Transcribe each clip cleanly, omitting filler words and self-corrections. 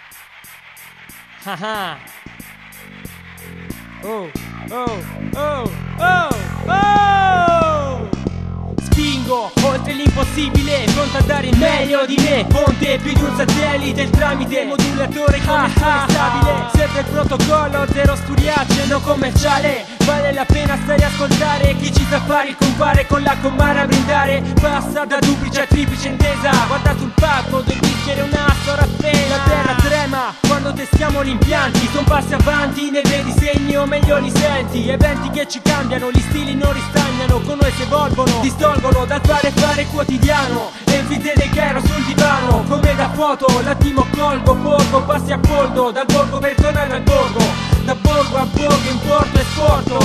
Ah. Oh, oh, oh, oh, oh! Spingo oltre l'impossibile, pronto a dare il meglio di me. Ponte più di un satellite, il tramite modulatore connessione stabile. Serve il protocollo, zero sturiacce, no commerciale. Vale la pena stare a ascoltare chi ci sa fare il compare con la comare a brindare. Passa da duplice a triplice intesa, guarda sul pacco, due bicchieri e una storia appena. La terra trema quando testiamo gli impianti, son passi avanti nei veri segni o meglio li senti. Eventi che ci cambiano, gli stili non ristagnano, con noi si evolvono, distolgono dal fare quotidiano. E vite dei chiaro sul divano, come da foto, l'attimo colgo, porgo, passi a poldo, dal borgo per tornare al borgo. Da borgo a borgo, importo e esporto.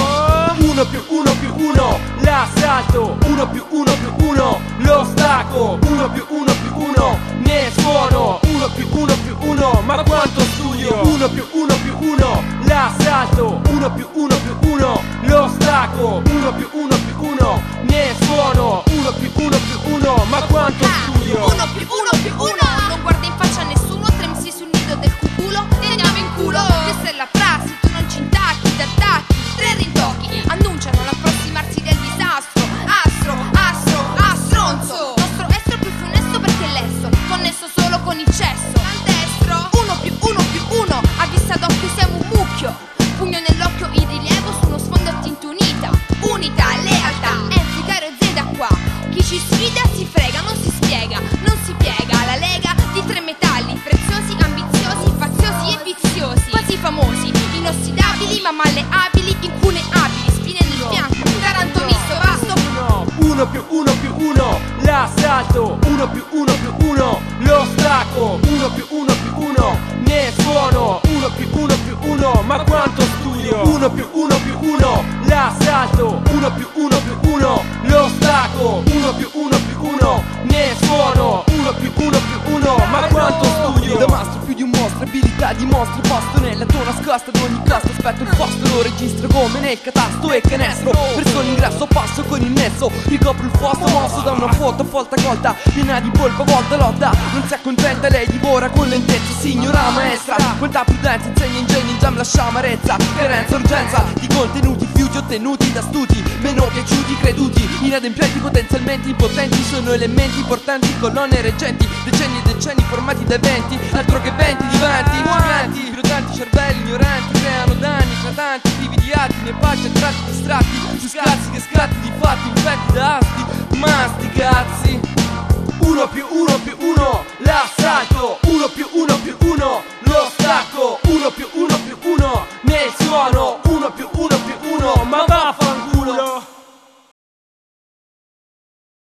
1 più 1 più 1, l'assalto. 1 più 1 più 1, lo stacco. 1 più 1 più 1, ne suono. 1 più 1 più 1, ma quanto studio. 1 più 1 più 1, l'assalto. 1 più 1 più 1, lo stacco. 1 più 1 più 1, ne suono. 1 più 1 più 1, ma quanto studio. 1 più 1 più 1, non guarda in faccia a nessuno. Tremsi sul nido del cuculo, teniamo in culo. Questa è la prassi, tu non ci intacchi, ti attacchi. 3 rintocchi annunciano l'approssimarsi del disastro. Astro, astro, astronzo. Nostro estro più funesto perché lesso, connesso solo con il cesso. Al destro 1 più 1 più 1, a vista d'occhio siamo un mucchio. Pugno nell'occhio in rilievo su uno sfondo a tinta unita. Unità, lealtà, Ficario Z da qua. Chi ci sfida si frega, non si spiega, non si piega. La lega di 3 metalli, preziosi, ambiziosi, faziosi e viziosi. Quasi famosi, inossidabili ma malleabili, incuneabili. Spine nel fianco, taranto misto, vasto. 1 più 1 più 1, l'assalto. 1 più 1 più 1, lo stacco. 1 più 1 più 1, ne suono. 1 più 1 più 1, ma quanto studio. 1 più 1 più 1, l'assalto. 1 più 1 più 1, lo stacco. 1 più 1 più 1, ne suono. 1 più 1 più 1, ma quanto studio. Da mastro più di un mostro, abilità dimostro. Posto nella tua nascosta, ad ogni costo aspetto il posto. Lo registro come nel catasto e canestro. Verso l'ingresso passo con il nesso. Ricopro il fosso mosso da una foto volta colta, piena di polpa volta lotta. Non si accontenta, lei divora con lentezza. Signora maestra, quanta prudenza, insegna ingegno, in jam lascia amarezza. Carenza, urgenza di contenuti, fiuti ottenuti da studi meno piaciuti, creduti, inadempienti, potenzialmente impotenti. Sono elementi importanti, colonne reggenti, decenni e decenni formati da eventi, altro che venti diventi giganti. Pilotanti cervelli ignoranti creano danni eclatanti, privi di atti, ne pace a tratti distratti, su scazzi che scatti di fatti, infetti da asti, ma sti cazzi. 1 più 1 più 1, l'assalto. 1 più 1 più 1, lo stacco. 1 più 1 più 1, nel suono.